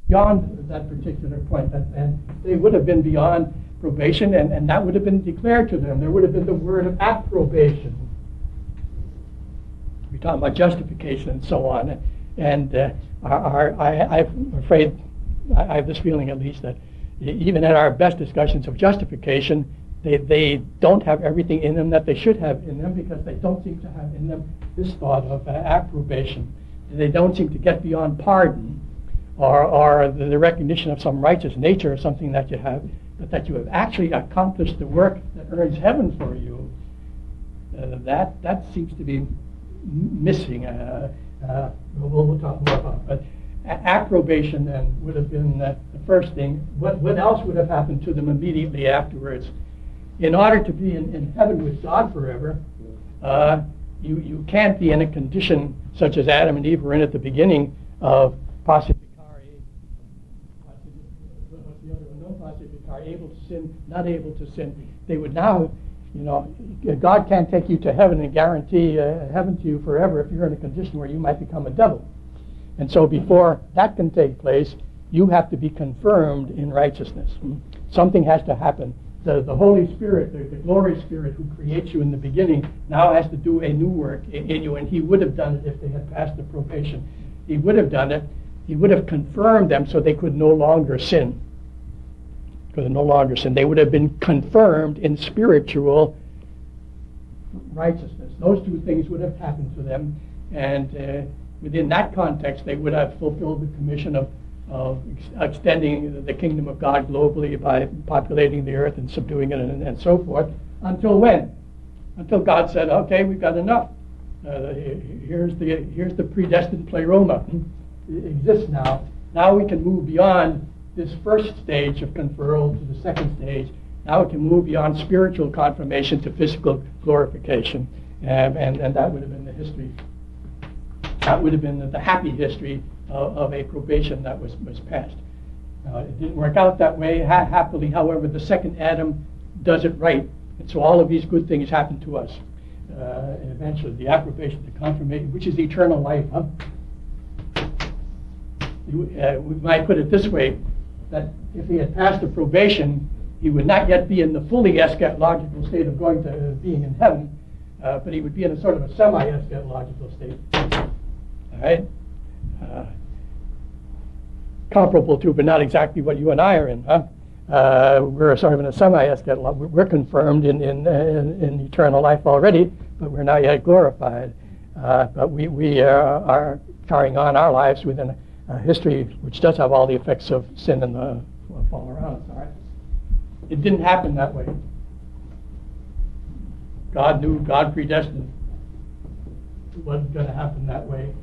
beyond that particular point, and they would have been beyond probation, and that would have been declared to them. There would have been the word of approbation. We're talking about justification and so on, and I'm afraid, I have this feeling at least, that even at our best discussions of justification, they don't have everything in them that they should have in them, because they don't seem to have in them this thought of approbation. They don't seem to get beyond pardon or the recognition of some righteous nature or something that you have, but that you have actually accomplished the work that earns heaven for you. That seems to be missing. We'll talk more about it. But approbation then would have been the first thing. What else would have happened to them immediately afterwards? In order to be in heaven with God forever, you can't be in a condition such as Adam and Eve were in at the beginning of pacificare, what's the other one? No pacificare, able to sin, not able to sin. They would now, God can't take you to heaven and guarantee heaven to you forever if you're in a condition where you might become a devil. And so before that can take place, you have to be confirmed in righteousness. Something has to happen. The Holy Spirit, the glory Spirit who creates you in the beginning, now has to do a new work in you, and He would have done it if they had passed the probation. He would have done it. He would have confirmed them so they could no longer sin. Could no longer sin. They would have been confirmed in spiritual righteousness. Those two things would have happened to them, and within that context, they would have fulfilled the commission of extending the kingdom of God globally by populating the earth and subduing it and so forth. Until when? Until God said, okay, we've got enough. Here's the predestined pleroma. It exists now. Now we can move beyond this first stage of conferral to the second stage. Now we can move beyond spiritual confirmation to physical glorification. And that would have been the history. That would have been the happy history of a probation that was passed. It didn't work out that way. Happily, however, the second Adam does it right. And so all of these good things happen to us. And eventually, the approbation, the confirmation, which is eternal life. We might put it this way, that if he had passed the probation, he would not yet be in the fully eschatological state of going to being in heaven, but he would be in a sort of a semi-eschatological state. All right? Comparable to, but not exactly what you and I are in. We're sort of in a semi-eschatological. We're confirmed in eternal life already, but we're not yet glorified. But we are carrying on our lives within a history which does have all the effects of sin and the fall around us. All right? It didn't happen that way. God knew, God predestined. It wasn't going to happen that way.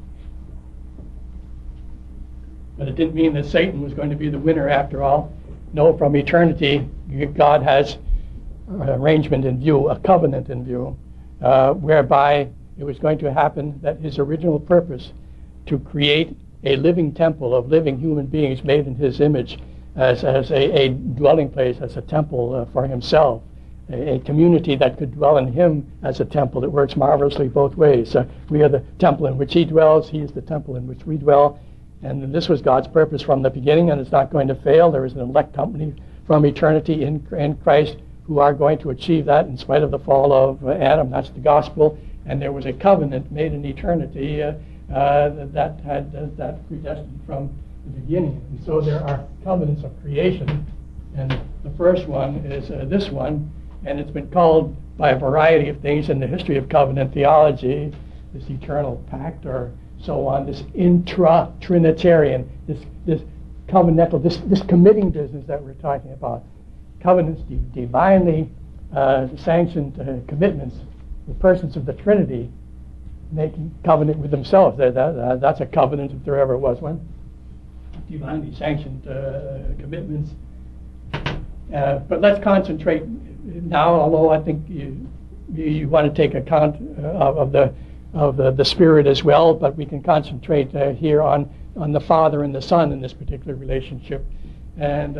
But it didn't mean that Satan was going to be the winner after all. No, from eternity, God has an arrangement in view, a covenant in view, whereby it was going to happen that his original purpose to create a living temple of living human beings made in his image as a dwelling place, as a temple for himself, a community that could dwell in him as a temple. It works marvelously both ways. We are the temple in which he dwells. He is the temple in which we dwell. And this was God's purpose from the beginning, and it's not going to fail. There is an elect company from eternity in Christ who are going to achieve that in spite of the fall of Adam. That's the gospel. And there was a covenant made in eternity that had that predestined from the beginning. And so there are covenants of creation. And the first one is this one. And it's been called by a variety of things in the history of covenant theology, this eternal pact or so on, this intra-Trinitarian, this covenantal, this committing business that we're talking about. Covenants, divinely sanctioned commitments, the persons of the Trinity making covenant with themselves. That's a covenant if there ever was one. Divinely sanctioned commitments. But let's concentrate now, although I think you want to take account of the Spirit as well, but we can concentrate here on the Father and the Son in this particular relationship. And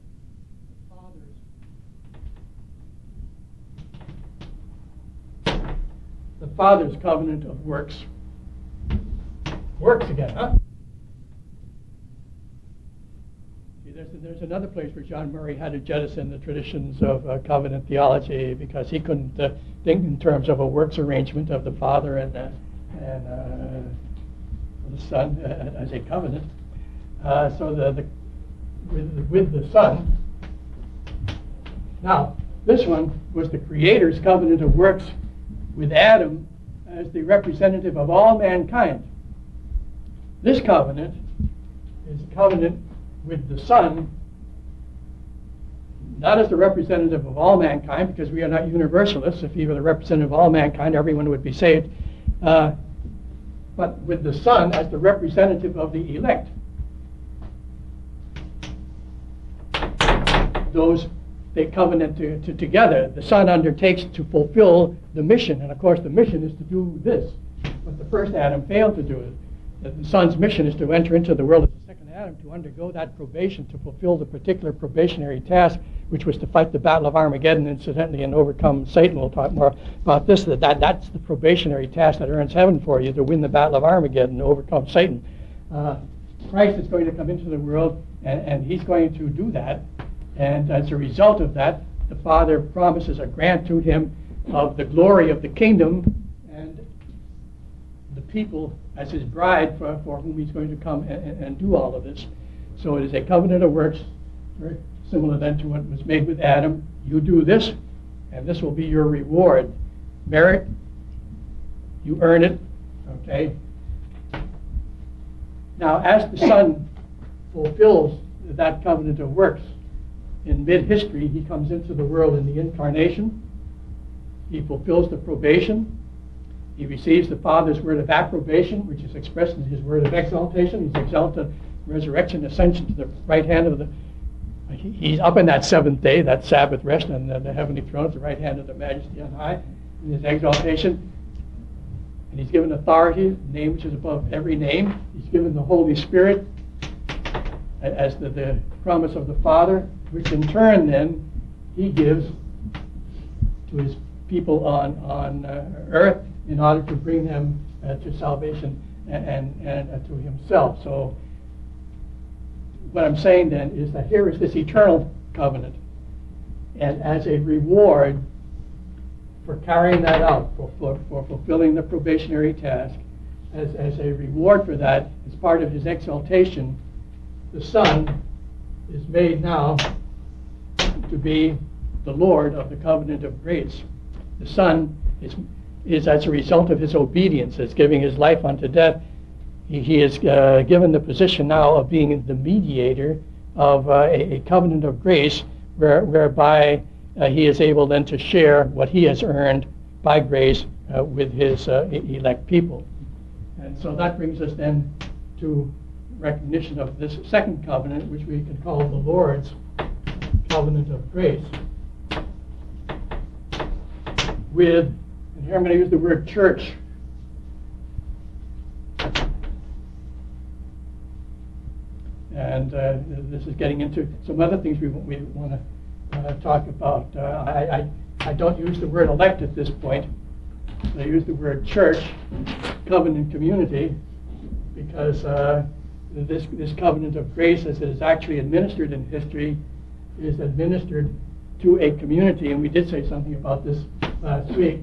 the Father's covenant of works. Works again, huh? There's another place where John Murray had to jettison the traditions of covenant theology because he couldn't think in terms of a works arrangement of the Father and the Son as a covenant. So with the Son. Now, this one was the Creator's covenant of works with Adam as the representative of all mankind. This covenant is a covenant with the Son, not as the representative of all mankind, because we are not universalists. If he were the representative of all mankind, everyone would be saved. But with the Son as the representative of the elect. Those they covenant together. The Son undertakes to fulfill the mission, and of course the mission is to do this. But the first Adam failed to do it. The Son's mission is to enter into the world as the second Adam, to undergo that probation, to fulfill the particular probationary task, which was to fight the battle of Armageddon, incidentally, and overcome Satan. We'll talk more about this. That's the probationary task that earns heaven for you, to win the battle of Armageddon, to overcome Satan. Christ is going to come into the world, and he's going to do that. And as a result of that, the Father promises a grant to him of the glory of the kingdom and the people as his bride for whom he's going to come and do all of this. So it is a covenant of works, very similar then to what was made with Adam. You do this, and this will be your reward. Merit, you earn it, okay? Now, as the Son fulfills that covenant of works, in mid-history, he comes into the world in the incarnation. He fulfills the probation. He receives the Father's word of approbation, which is expressed in his word of exaltation. He's exalted, resurrection, ascension to the right hand of the... He's up in that seventh day, that Sabbath rest, on the heavenly throne at the right hand of the Majesty on high, in his exaltation. And he's given authority, a name which is above every name. He's given the Holy Spirit as the promise of the Father, which in turn then he gives to his people on earth in order to bring them to salvation and to himself. So what I'm saying then is that here is this eternal covenant, and as a reward for carrying that out, for fulfilling the probationary task, as a reward for that, as part of his exaltation, the Son is made now to be the Lord of the covenant of grace. The Son is as a result of his obedience, as giving his life unto death, he is given the position now of being the mediator of a covenant of grace, whereby he is able then to share what he has earned by grace with his elect people. And so that brings us then to recognition of this second covenant, which we can call the Lord's covenant of grace, with, and here I'm going to use the word church. And this is getting into some other things we want to talk about. I don't use the word elect at this point. I use the word church, covenant community, because this covenant of grace, as it is actually administered in history, is administered to a community, and we did say something about this last week,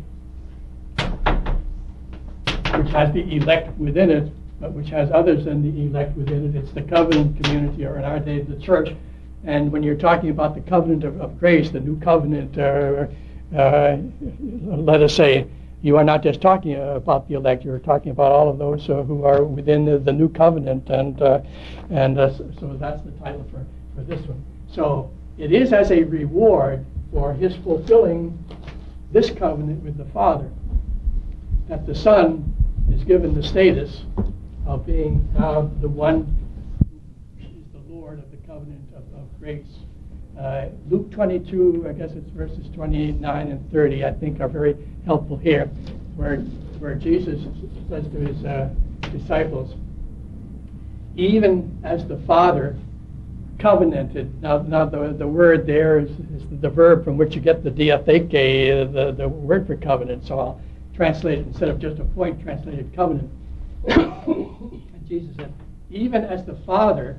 which has the elect within it, but which has others than the elect within it. It's the covenant community, or in our day, the church. And when you're talking about the covenant of grace, the new covenant, let us say, you are not just talking about the elect, you're talking about all of those who are within the new covenant, and so that's the title for this one. So it is as a reward for his fulfilling this covenant with the Father that the Son is given the status of being the one who is the Lord of the covenant of grace. Luke 22, I guess it's verses 29 and 30, I think are very helpful here, where Jesus says to his disciples, even as the Father covenanted. Now the word there is the verb from which you get the diatheke, the word for covenant. So I'll translate it, instead of just a point, translated covenant. And Jesus said, even as the Father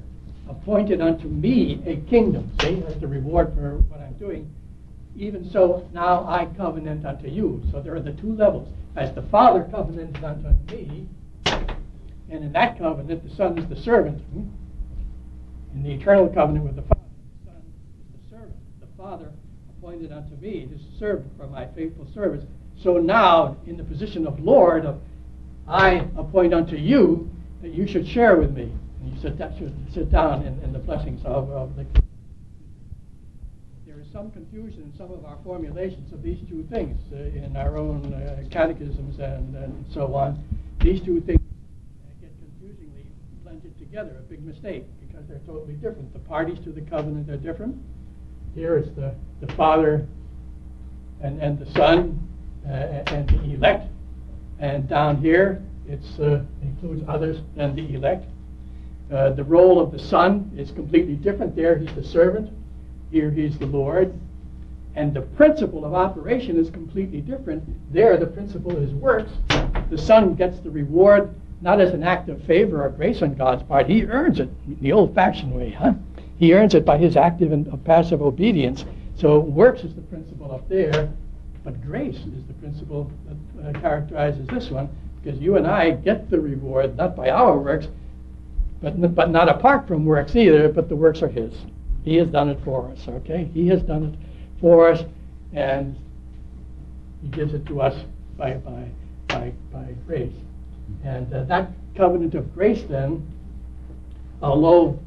appointed unto me a kingdom. See, that's the reward for what I'm doing. Even so, now I covenant unto you. So there are the two levels. As the Father covenanted unto me, and in that covenant, the Son is the servant. In the eternal covenant with the Father, the Son is the servant. The Father appointed unto me this servant for my faithful service. So now, in the position of Lord, I appoint unto you that you should share with me. And you should sit down in the blessings of the. There is some confusion in some of our formulations of these two things in our own catechisms and so on. These two things get confusingly blended together, a big mistake, because they're totally different. The parties to the covenant are different. Here it's the Father and the Son and the elect. And down here it includes others than the elect. The role of the Son is completely different. There he's the servant. Here he's the Lord. And the principle of operation is completely different. There the principle is works. The Son gets the reward not as an act of favor or grace on God's part. He earns it the old-fashioned way. He earns it by his active and passive obedience. So works is the principle up there, but grace is the principle that characterizes this one, because you and I get the reward not by our works, but not apart from works either, but the works are his. He has done it for us, okay? He has done it for us, and he gives it to us by grace. And that covenant of grace then, although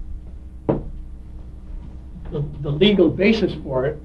the legal basis for it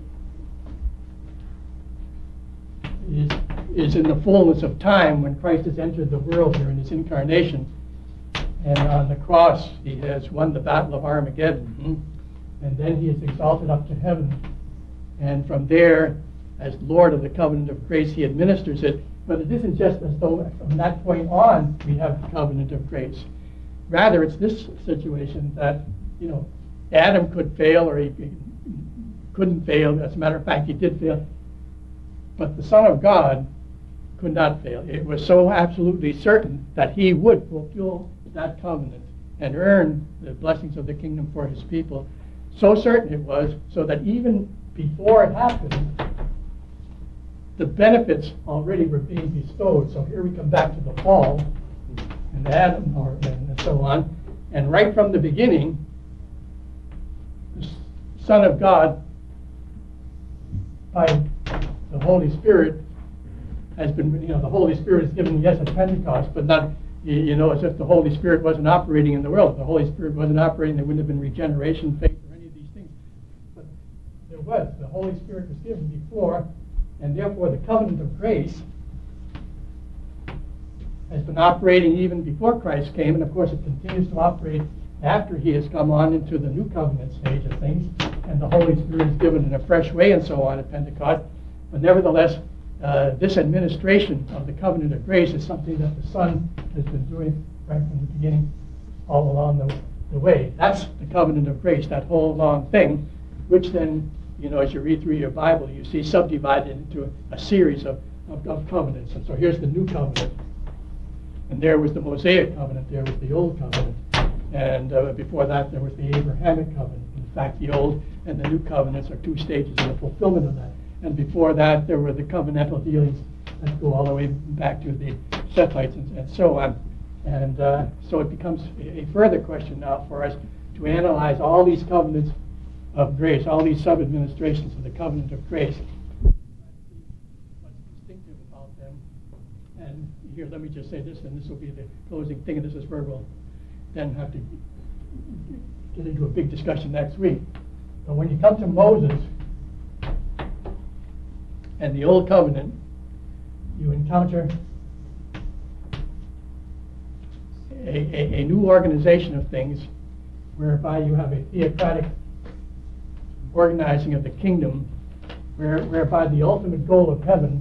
is in the fullness of time when Christ has entered the world here in his incarnation. And on the cross, he has won the battle of Armageddon. And then he is exalted up to heaven. And from there, as Lord of the covenant of grace, he administers it. But it isn't just as though from that point on we have the covenant of grace. Rather, it's this situation that, Adam could fail or he couldn't fail. As a matter of fact, he did fail. But the Son of God could not fail. It was so absolutely certain that he would fulfill that covenant and earn the blessings of the kingdom for his people. So certain it was, so that even before it happened, the benefits already were being bestowed. So here we come back to the fall and Adam and so on. And right from the beginning, the Son of God, by the Holy Spirit, has been, the Holy Spirit is given, yes, at Pentecost, but not, as if the Holy Spirit wasn't operating in the world. If the Holy Spirit wasn't operating, there wouldn't have been regeneration, faith, or any of these things. But there was. The Holy Spirit was given before, and therefore the covenant of grace has been operating even before Christ came, and of course it continues to operate after he has come on into the new covenant stage of things, and the Holy Spirit is given in a fresh way and so on at Pentecost. But nevertheless, this administration of the covenant of grace is something that the Son has been doing right from the beginning all along the way. That's the covenant of grace, that whole long thing, which then, as you read through your Bible, you see subdivided into a series of covenants. And so here's the new covenant. And there was the Mosaic covenant, there was the old covenant. And before that, there was the Abrahamic covenant. In fact, the old and the new covenants are two stages in the fulfillment of that. And before that, there were the covenantal dealings that go all the way back to the Sethites and so on. And so it becomes a further question now for us to analyze all these covenants of grace, all these sub-administrations of the covenant of grace. What's distinctive about them. And here, let me just say this, and this will be the closing thing, and this is where we'll then have to get into a big discussion next week. But when you come to Moses and the Old Covenant, you encounter a new organization of things whereby you have a theocratic organizing of the kingdom, whereby the ultimate goal of heaven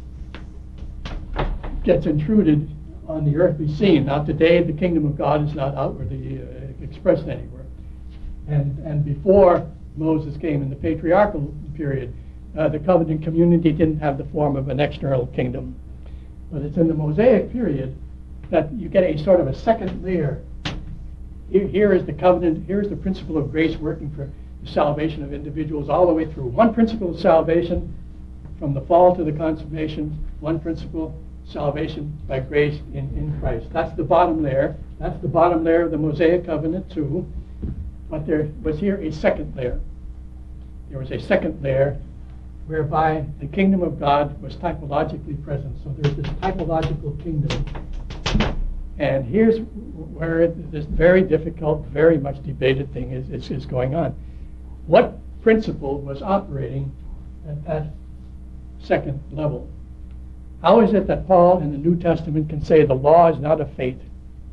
gets intruded on the earthly scene. Now today the kingdom of God is not outwardly expressed anywhere. And before Moses came in the patriarchal period, the covenant community didn't have the form of an external kingdom. But it's in the Mosaic period that you get a sort of a second layer here is the covenant, here is the principle of grace working for the salvation of individuals all the way through. One principle of salvation from the fall to the consummation, one principle, salvation by grace in Christ. That's the bottom layer. That's the bottom layer of the Mosaic covenant too. But there was here a second layer. There was a second layer whereby the kingdom of God was typologically present. So there's this typological kingdom. And here's where this very difficult, very much debated thing is going on. What principle was operating at that second level? How is it that Paul in the New Testament can say the law is not of faith?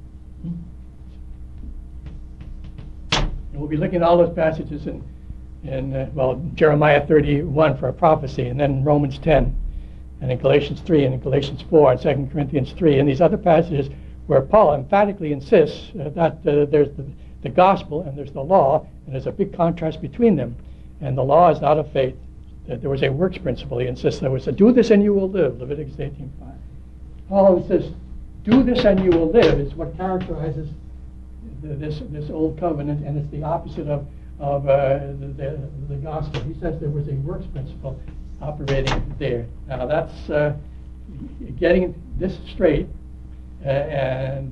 And we'll be looking at all those passages in Jeremiah 31 for a prophecy, and then in Romans 10, and in Galatians 3, and in Galatians 4, and 2 Corinthians 3, and these other passages where Paul emphatically insists that there's the gospel and there's the law, and there's a big contrast between them. And the law is not of faith. There was a works principle. He insists there was a do this and you will live, Leviticus 18:5. Paul insists, do this and you will live is what characterizes this old covenant, and it's the opposite of the gospel. He says there was a works principle operating there. Now that's getting this straight and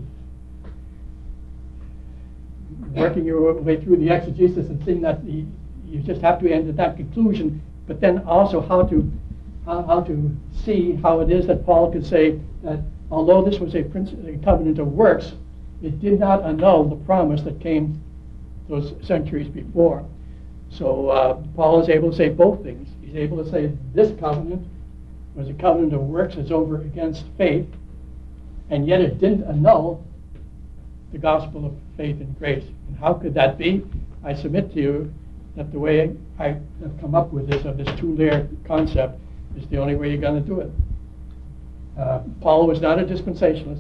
working your way through the exegesis and seeing that you just have to end at that conclusion, but then also how to see how it is that Paul could say that although this was a covenant of works, it did not annul the promise that came those centuries before. So Paul is able to say both things. He's able to say this covenant was a covenant of works, it's over against faith, and yet it didn't annul the gospel of faith and grace. And how could that be? I submit to you that the way I have come up with this, of this two-layer concept, is the only way you're going to do it. Paul was not a dispensationalist.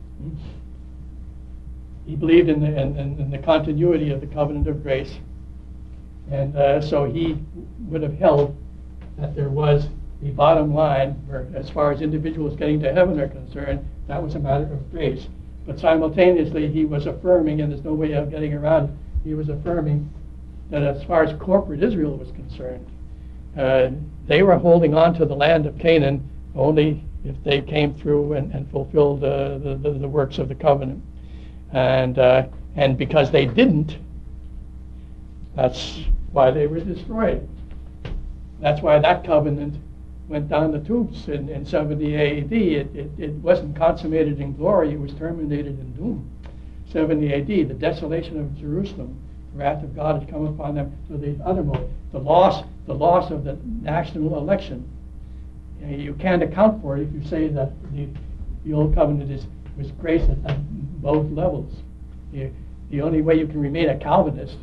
He believed in the continuity of the covenant of grace. And so he would have held that there was the bottom line where, as far as individuals getting to heaven are concerned, that was a matter of grace. But simultaneously, he was affirming, and there's no way of getting around it, he was affirming that as far as corporate Israel was concerned, they were holding on to the land of Canaan only if they came through and fulfilled the works of the covenant. And because they didn't, that's why they were destroyed. That's why that covenant went down the tubes in 70 AD. It wasn't consummated in glory, it was terminated in doom. 70 AD, the desolation of Jerusalem, the wrath of God has come upon them to the uttermost. The loss of the national election. You can't account for it if you say that the old covenant was grace at both levels. The only way you can remain a Calvinist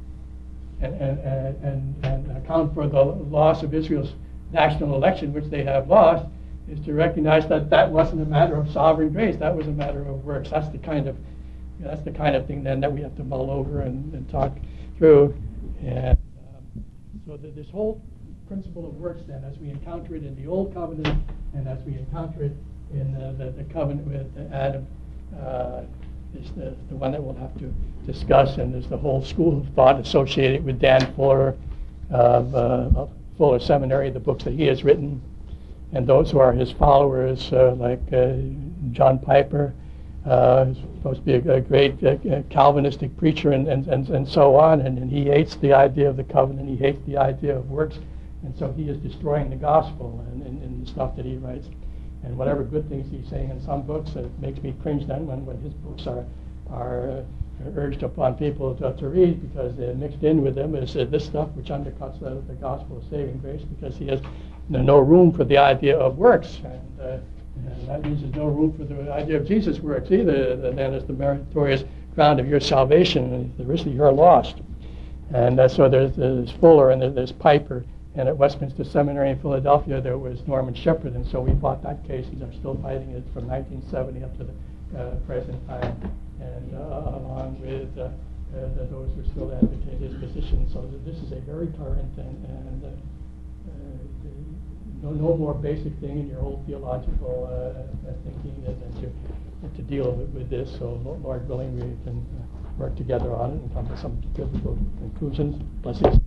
and account for the loss of Israel's national election, which they have lost, is to recognize that wasn't a matter of sovereign grace. That was a matter of works. That's the kind of thing then that we have to mull over and talk through. And so this whole principle of works then, as we encounter it in the Old Covenant and as we encounter it in the covenant with Adam, is the one that we'll have to discuss. And there's the whole school of thought associated with Dan Fuller of Fuller Seminary, the books that he has written, and those who are his followers, like John Piper, who's supposed to be a great Calvinistic preacher, and so on. And he hates the idea of the covenant. He hates the idea of works, and so he is destroying the gospel in the stuff that he writes. And whatever good things he's saying in some books, it makes me cringe then when his books are urged upon people to read, because mixed in with them is this stuff which undercuts the gospel of saving grace, because he has no room for the idea of works. And that means there's no room for the idea of Jesus' works either, then as the meritorious ground of your salvation, and the rest of you're lost. And so there's Fuller and there's Piper. And at Westminster Seminary in Philadelphia, there was Norman Shepherd, and so we fought that case, and are still fighting it from 1970 up to the present time, and along with those who still advocate his position. So this is a very current and no more basic thing in your whole theological thinking than to deal with this. So Lord willing, we can work together on it and come to some biblical conclusions. Blessings.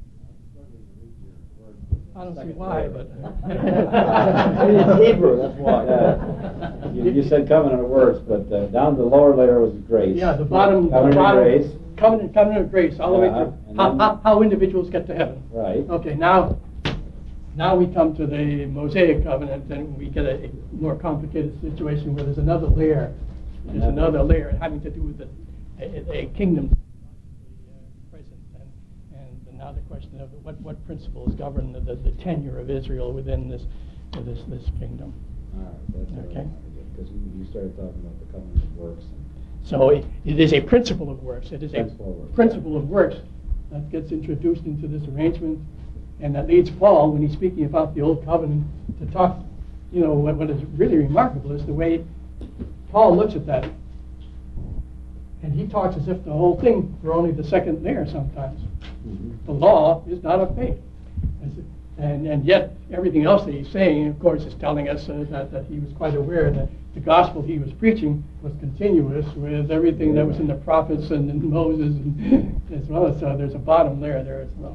I don't see why, but it's Hebrew. That's why. You said covenant of works, but down the lower layer was grace. Yeah, the bottom grace. Covenant of grace, all the way through. How individuals get to heaven. Right. Okay, now we come to the Mosaic covenant, and we get a more complicated situation where there's another layer. There's another layer having to do with a kingdom present, and now the question of what principles govern the tenure of Israel within this kingdom. All right, that's okay. Because you started talking about the covenant of works. So it is a principle of works. It is a principle of works that gets introduced into this arrangement, and that leads Paul, when he's speaking about the Old Covenant, to talk, what is really remarkable is the way Paul looks at that. And he talks as if the whole thing were only the second layer sometimes. Mm-hmm. The law is not of faith. And yet everything else that he's saying, of course, is telling us that he was quite aware that the gospel he was preaching was continuous with everything that was in the prophets and in Moses as well. So there's a bottom layer there as well.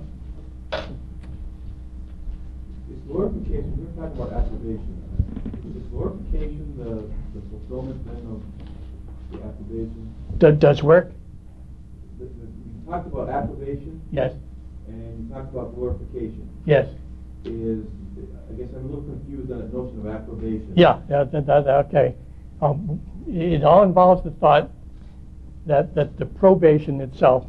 Is glorification, we're talking about approbation. Is glorification the fulfillment then of the approbation? Does work? You talked about approbation. Yes. And you talked about glorification. Yes. I guess I'm a little confused on the notion of approbation. Yeah, okay. It all involves the thought that the probation itself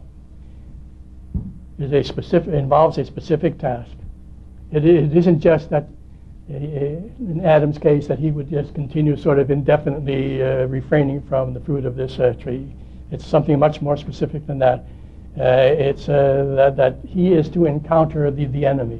involves a specific task. It isn't just that, in Adam's case, that he would just continue sort of indefinitely refraining from the fruit of this tree. It's something much more specific than that. It's that he is to encounter the enemy.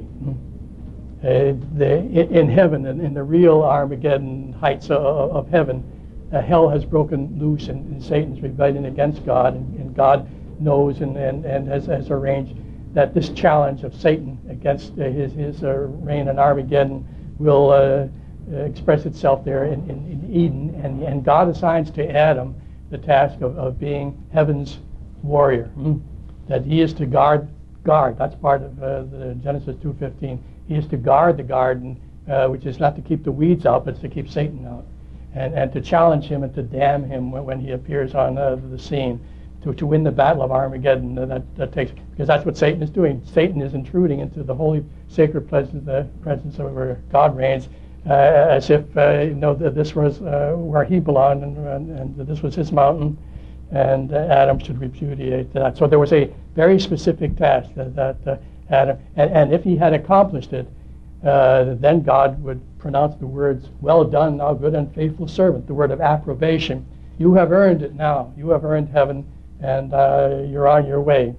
In heaven, in the real Armageddon heights of heaven, hell has broken loose, and Satan's rebellion against God, and God knows and has arranged that this challenge of Satan against his reign in Armageddon will express itself there in Eden, and God assigns to Adam the task of being heaven's warrior, that he is to guard. That's part of the Genesis 2:15. He is to guard the garden, which is not to keep the weeds out, but it's to keep Satan out, and to challenge him and to damn him when he appears on the scene, to win the battle of Armageddon. That takes, because that's what Satan is doing. Satan is intruding into the holy, sacred presence of where God reigns, as if this was where he belonged, and this was his mountain, and Adam should repudiate that. So there was a very specific task that Adam, and if he had accomplished it, then God would pronounce the words, "Well done, thou good and faithful servant," the word of approbation. You have earned it now. You have earned heaven, and you're on your way.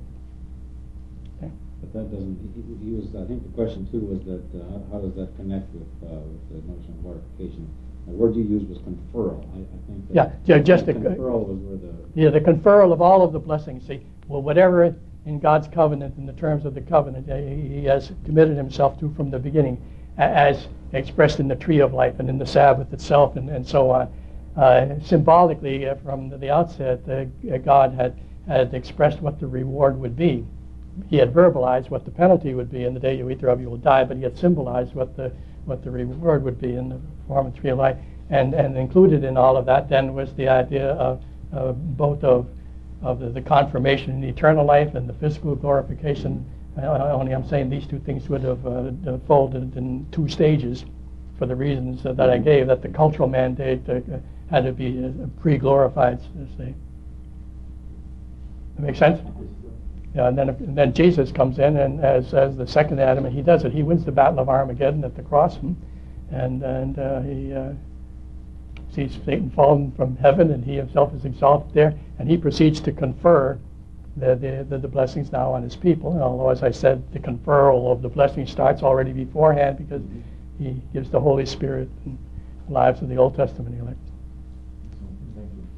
Okay. But that doesn't, he was, I think the question too was that how does that connect with the notion of glorification? The word you used was conferral. I think that just the conferral was where the conferral of all of the blessings. See, well, whatever in God's covenant, in the terms of the covenant, he has committed himself to from the beginning, as expressed in the tree of life and in the Sabbath itself, and so on. Symbolically, from the outset, God had expressed what the reward would be. He had verbalized what the penalty would be. In the day you eat thereof, you will die. But he had symbolized what the reward would be in the form of tree of life, and included in all of that then was the idea of both of the confirmation in eternal life and the physical glorification. Only I'm saying these two things would have folded in two stages for the reasons that I gave, that the cultural mandate had to be pre-glorified, say. That make sense? Yeah, and then Jesus comes in, and as the second Adam, and he does it. He wins the battle of Armageddon at the cross, and he sees Satan fallen from heaven, and he himself is exalted there, and he proceeds to confer the blessings now on his people. And although, as I said, the conferral of the blessing starts already beforehand, because he gives the Holy Spirit in the lives of the Old Testament elect. Thank you.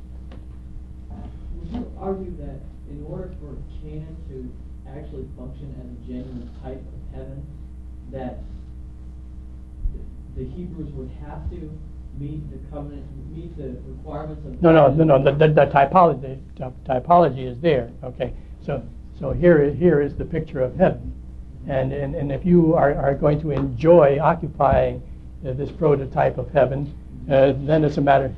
Would you argue that in order for Canaan to actually function as a genuine type of heaven, that the Hebrews would have to meet the covenant, meet the requirements of. No. The typology is there. Okay. So here is the picture of heaven, and if you are going to enjoy occupying this prototype of heaven, then it's a matter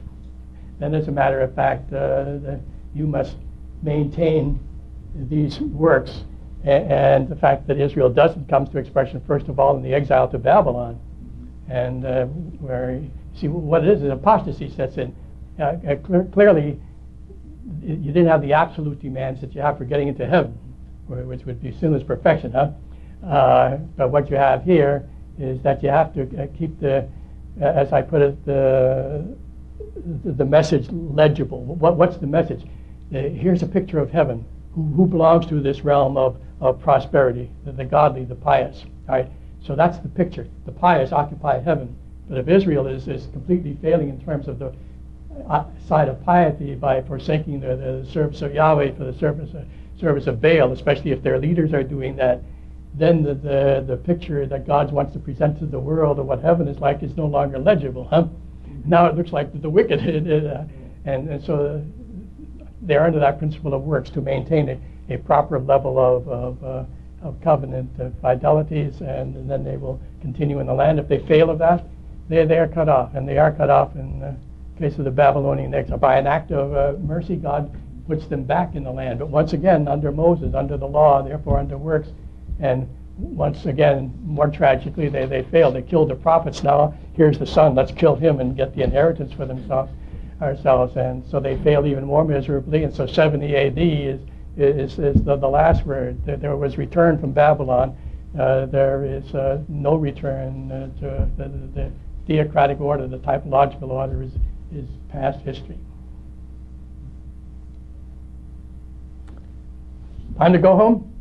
of fact that you must maintain these works, and the fact that Israel doesn't come to expression first of all in the exile to Babylon, and where you see what it is apostasy sets in. Clearly, you didn't have the absolute demands that you have for getting into heaven, which would be sinless perfection, huh? But what you have here is that you have to keep the, as I put it, the message legible. What's the message? Here's a picture of heaven. Who belongs to this realm of prosperity? The godly, the pious. All right. So that's the picture. The pious occupy heaven. But if Israel is completely failing in terms of the side of piety by forsaking the service of Yahweh for the service of Baal, especially if their leaders are doing that, then the picture that God wants to present to the world of what heaven is like is no longer legible. Huh? Now it looks like the wicked, and so they're under that principle of works to maintain a proper level of covenant fidelities, and then they will continue in the land. If they fail of that, they are cut off, and they are cut off in the case of the Babylonian exile. By an act of mercy, God puts them back in the land. But once again, under Moses, under the law, therefore under works, and once again, more tragically, they failed. They killed the prophets. Now here's the son. Let's kill him and get the inheritance for ourselves. And so they failed even more miserably. And so 70 A.D. is the last word. There was return from Babylon. There is no return to the theocratic order. The typological order is past history. Time to go home?